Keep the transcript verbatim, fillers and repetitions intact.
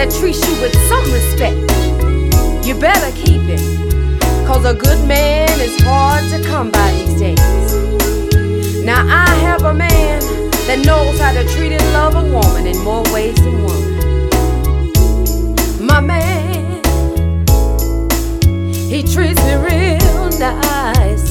that treats you with some respect, you better keep it, 'cause a good man is hard to come by these days. Now I have a man that knows how to treat and love a woman in more ways than one. My man, he treats me real nice.